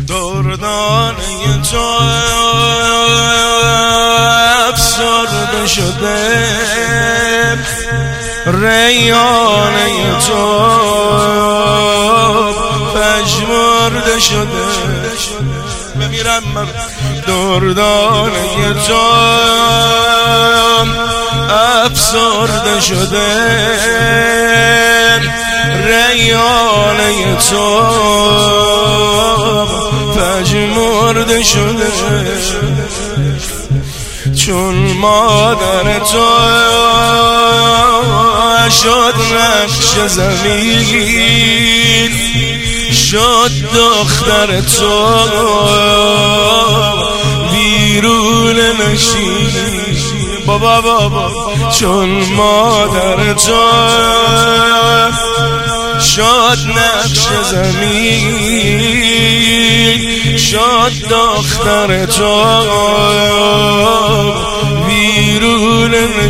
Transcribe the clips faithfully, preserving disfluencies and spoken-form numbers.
دردانه تو افسرده شده، ریانه تو پژمرده شده. بمیرم من دردانه تو افسرده شده، ریانه تو پژمرده شده. چون مادر تو شد نقش زمین، شد دختر تو بیرون نشین. بابا بابا چون مادر تو شد نقش زمین، شد دختر تو بیرون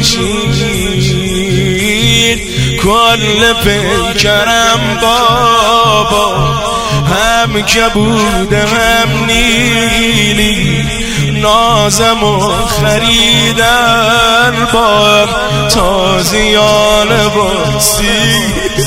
نشین. کل پیکرم بابا هم کبوده هم نیلی، نازم و خریدن با تازیان باسی.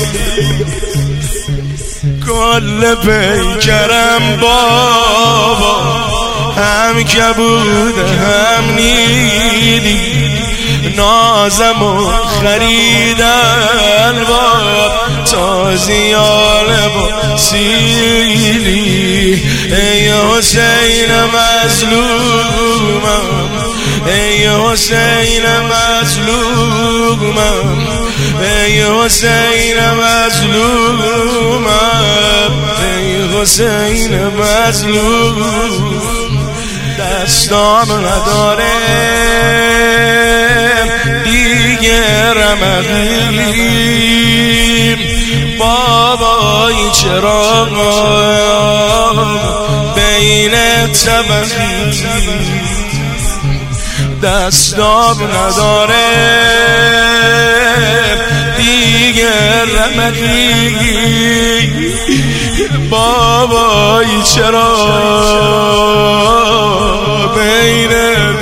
کل پیکرم بابا هم کبوده هم نیلی، نازم و خریدن با تازیان با سیلی. ای حسین مظلومم، ای حسین مظلومم، ای حسین مظلومم، ای حسین مظلوم. دستام نداره دیگه رمقیم، بابای چرا بین طبقی. دستام نداره دیگه رمقیم، بابای چرا بین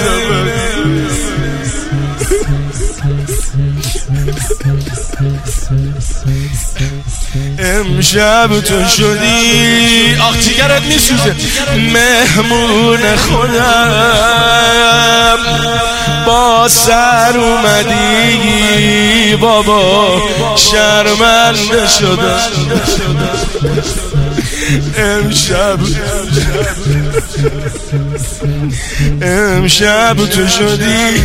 امشب تو شدی آخ جیگرت میسوزه مهمون خودم، با سر اومدی بابا شرمنده شدم. امشب امشب تو شدی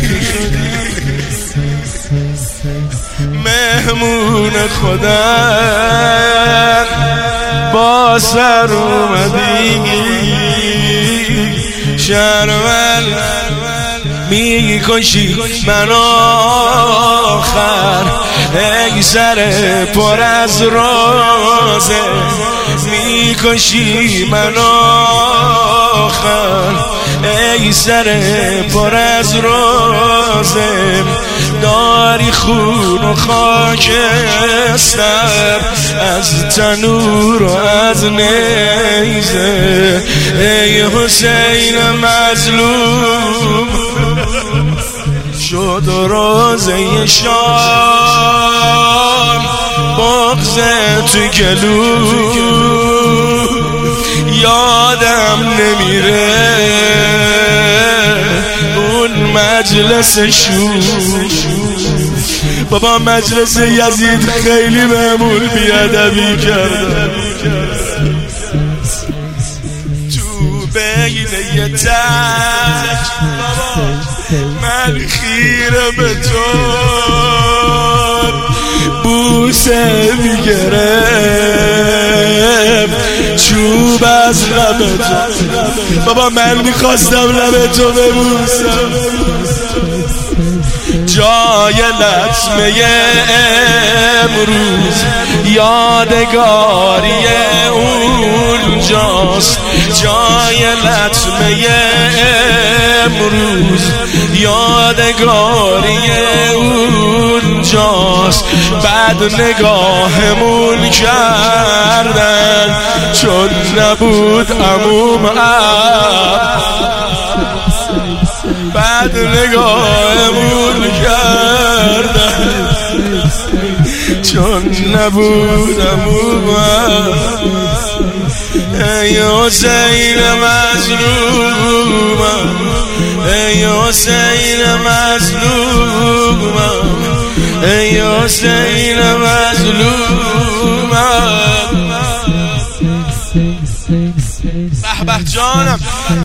مهمون خودم، با سر اومدی شرمن میکشی من آخر. ای سر پر از رازه میکشی من آخر، ای سر پر از رازه داری خون و خاکستر از تنور و از نیزه. ای حسین مظلوم شد روزه شام، بغض تو گلو یادم نمیره اون مجلس شور. بابا مجلس یزید خیلی بهمون بیادبی کردن، تو بین یه تک من خیره به تو بوسه میگرم چوب از لب تو. بابا من میخواستم لب تو ببوسم، جای لطمه امروز یادگاری اونجاست، جای لطمه امروز یادگاری اونجاست. کجاست، بعد نگاهمون کردن چون نبود عموم عب، بعد نگاهمون کردن چون نبود عموم عب. ای حسین مظلومم، ای حسین مظلومم، ای حسین مظلومم. به به جانم.